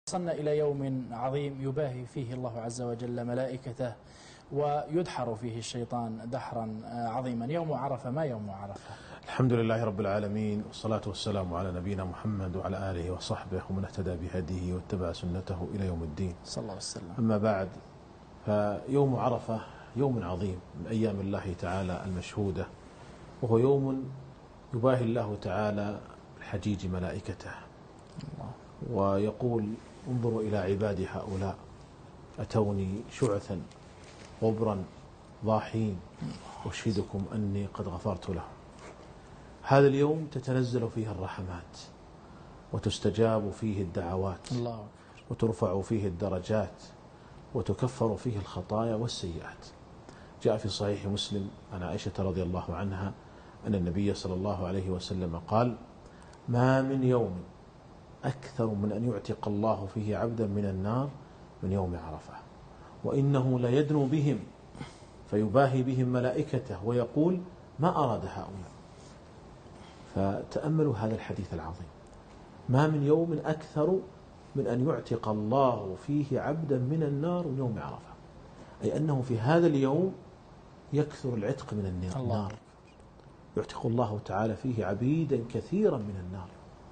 وصلنا إلى يوم عظيم يباهي فيه الله عز وجل ملائكته ويدحر فيه الشيطان دحرا عظيما. يوم عرفة، ما يوم عرفة؟ الحمد لله رب العالمين، والصلاة والسلام على نبينا محمد وعلى آله وصحبه ومن اهتدى بهديه واتبع سنته إلى يوم الدين، صلى الله عليه وسلم. أما بعد، فيوم عرفة يوم عظيم من أيام الله تعالى المشهودة، وهو يوم يباهي الله تعالى الحجيج ملائكته ويقول: انظروا إلى عبادي هؤلاء أتوني شعثا غبرا ضاحين أشهدكم أني قد غفرت لهم. هذا اليوم تتنزل فيه الرحمات وتستجاب فيه الدعوات وترفع فيه الدرجات وتكفر فيه الخطايا والسيئات. جاء في صحيح مسلم عن عائشة رضي الله عنها أن النبي صلى الله عليه وسلم قال: ما من يوم أكثر من أن يعتق الله فيه عبدا من النار من يوم عرفة، وإنه ليدنو بهم فيباهي بهم ملائكته ويقول: ما أراد هؤلاء. فتأملوا هذا الحديث العظيم: ما من يوم أكثر من أن يعتق الله فيه عبدا من النار من يوم عرفة، أي أنه في هذا اليوم يكثر العتق من النار. يعتق الله تعالى فيه عبيدا كثيرا من النار،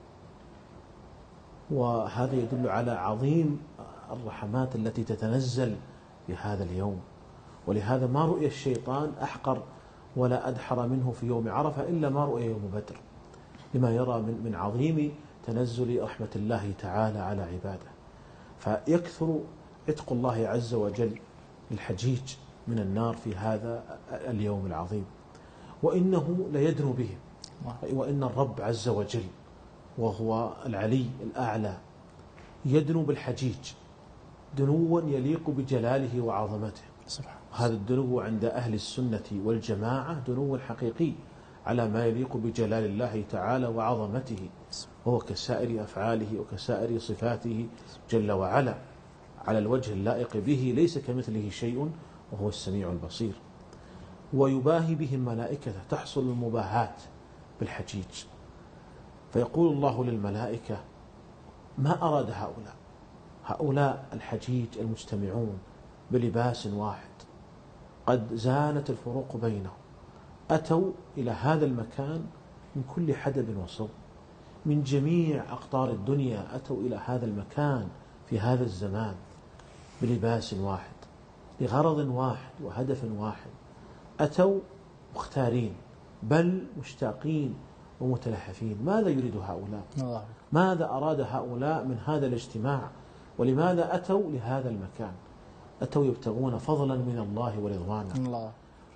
وهذا يدل على عظيم الرحمات التي تتنزل في هذا اليوم. ولهذا ما رؤي الشيطان أحقر ولا أدحر منه في يوم عرفة إلا ما رؤي يوم بدر، لما يرى من عظيم تنزل رحمة الله تعالى على عباده. فيكثر عتق الله عز وجل للحجيج من النار في هذا اليوم العظيم، وإنه ليدنو بهم. وإن الرب عز وجل وهو العلي الأعلى يدنو بالحجيج دنوا يليق بجلاله وعظمته. هذا الدنو عند أهل السنة والجماعة دنو حقيقي على ما يليق بجلال الله تعالى وعظمته، وهو كسائر أفعاله وكسائر صفاته جل وعلا على الوجه اللائق به، ليس كمثله شيء وهو السميع البصير. ويباهي بهم ملائكته، تحصل المباهاة بالحجيج، فيقول الله للملائكة: ما أراد هؤلاء الحجيج المجتمعون بلباس واحد، قد زالت الفروق بينهم، أتوا إلى هذا المكان من كل حدب وصوب، من جميع أقطار الدنيا أتوا إلى هذا المكان في هذا الزمان بلباس واحد، لغرض واحد وهدف واحد. أتوا مختارين بل مشتاقين ومتلهفين. ماذا يريد هؤلاء؟ ماذا أراد هؤلاء من هذا الاجتماع؟ ولماذا أتوا لهذا المكان؟ أتوا يبتغون فضلا من الله ورضوانا.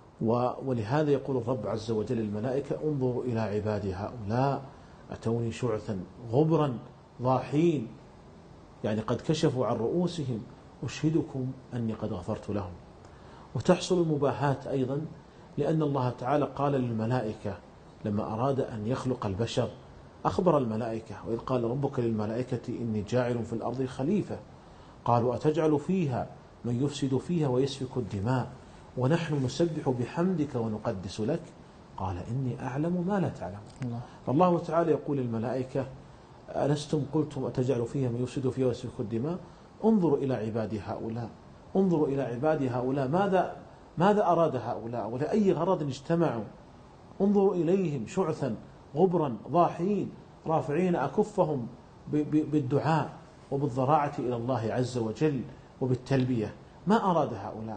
ولهذا يقول الرب عز وجل للملائكة: انظروا إلى عبادي هؤلاء أتوني شعثا غبرا ضاحين، يعني قد كشفوا عن رؤوسهم، أشهدكم أني قد غفرت لهم. وتحصل المباهاة أيضا لأن الله تعالى قال للملائكة لما أراد أن يخلق البشر، أخبر الملائكة: وإذ قال ربك للملائكة إني جاعل في الأرض خليفة، قالوا أتجعل فيها من يفسد فيها ويسفك الدماء ونحن نسبح بحمدك ونقدس لك، قال إني أعلم ما لا تعلمون. فالله تعالى يقول للملائكة: ألستم قلتم أتجعل فيها من يفسد فيها ويسفك الدماء؟ انظروا إلى عبادي هؤلاء، انظروا إلى عبادي هؤلاء، ماذا أراد هؤلاء ولأي غرض اجتمعوا؟ انظروا إليهم شعثا غبرا ضاحين رافعين أكفهم بالدعاء وبالضراعة إلى الله عز وجل وبالتلبية. ما أراد هؤلاء؟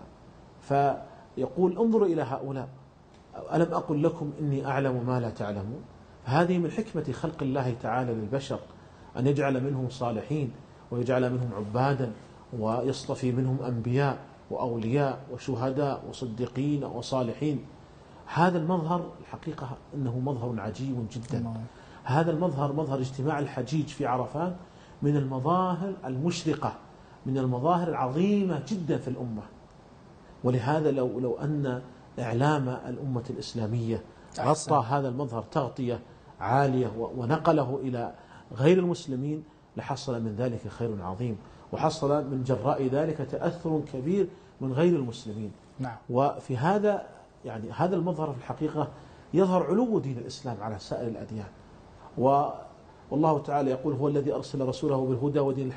فيقول: انظروا إلى هؤلاء، ألم أقل لكم إني أعلم ما لا تعلمون؟ هذه من حكمة خلق الله تعالى للبشر، أن يجعل منهم صالحين ويجعل منهم عبادا ويصطفي منهم أنبياء وأولياء وشهداء وصديقين وصالحين. هذا المظهر الحقيقة أنه مظهر عجيب جدا. هذا المظهر، مظهر اجتماع الحجيج في عرفات، من المظاهر المشرقة، من المظاهر العظيمة جدا في الأمة. ولهذا لو أن إعلام الأمة الإسلامية غطى هذا المظهر تغطية عالية ونقله إلى غير المسلمين لحصل من ذلك خير عظيم، وحصل من جراء ذلك تأثر كبير من غير المسلمين. وفي هذا يعني هذا المظهر في الحقيقة يظهر علو دين الإسلام على سائر الأديان. والله تعالى يقول: هو الذي أرسل رسوله بالهدى ودين الحق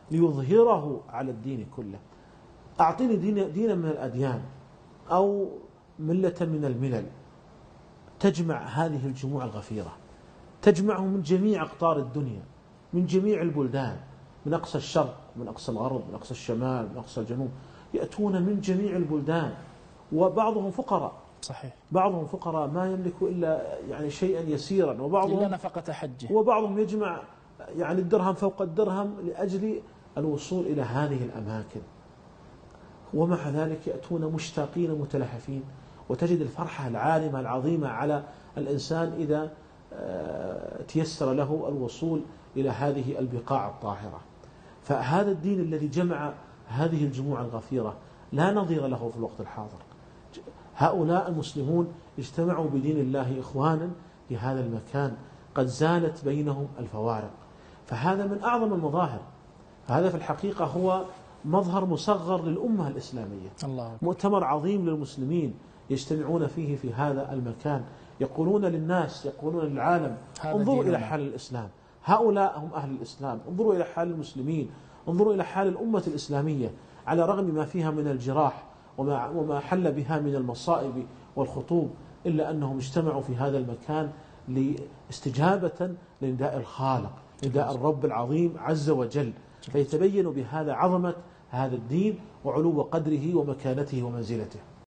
ليظهره على الدين كله. أعطيني دينا من الأديان أو ملة من الملل تجمع هذه الجموع الغفيرة، تجمعهم من جميع أقطار الدنيا، من جميع البلدان، من أقصى الشرق، من أقصى الغرب، من أقصى الشمال، من أقصى الجنوب، يأتون من جميع البلدان، وبعضهم فقراء، صحيح، بعضهم فقراء ما يملك إلا يعني شيئا يسيرا، وبعضهم إلا نفقة حجه، وبعضهم يجمع يعني الدرهم فوق الدرهم لأجل الوصول إلى هذه الأماكن، ومع ذلك يأتون مشتاقين متلهفين. وتجد الفرحة العارمة العظيمة على الإنسان إذا تيسر له الوصول إلى هذه البقاع الطاهرة. فهذا الدين الذي جمع هذه الجموع الغفيرة لا نظير له في الوقت الحاضر. هؤلاء المسلمون اجتمعوا بدين الله إخوانا في هذا المكان، قد زالت بينهم الفوارق. فهذا من أعظم المظاهر. هذا في الحقيقة هو مظهر مصغر للأمة الإسلامية، مؤتمر عظيم للمسلمين يجتمعون فيه في هذا المكان، يقولون للناس، يقولون للعالم انظروا إلى حال الإسلام، هؤلاء هم أهل الإسلام، انظروا إلى حال المسلمين، انظروا إلى حال الأمة الإسلامية على رغم ما فيها من الجراح وما حل بها من المصائب والخطوب، إلا أنهم اجتمعوا في هذا المكان لاستجابة لنداء الخالق، نداء الرب العظيم عز وجل، فيتبين بهذا عظمة هذا الدين وعلو قدره ومكانته ومنزلته.